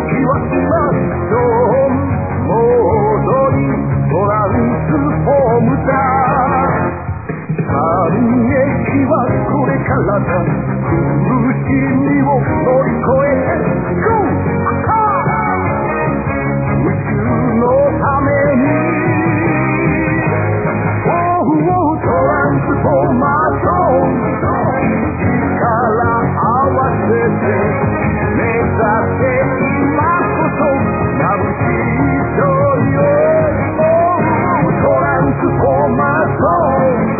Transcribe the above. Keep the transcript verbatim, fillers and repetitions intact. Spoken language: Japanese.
はスマッションモードにトランスフォームだ。反撃はこれからだ。苦しみを乗り越えて Go! 宇宙のためにトランスフォーマーション力合わせて目指せ今こそ眩しい勝利をトランスフォーマーション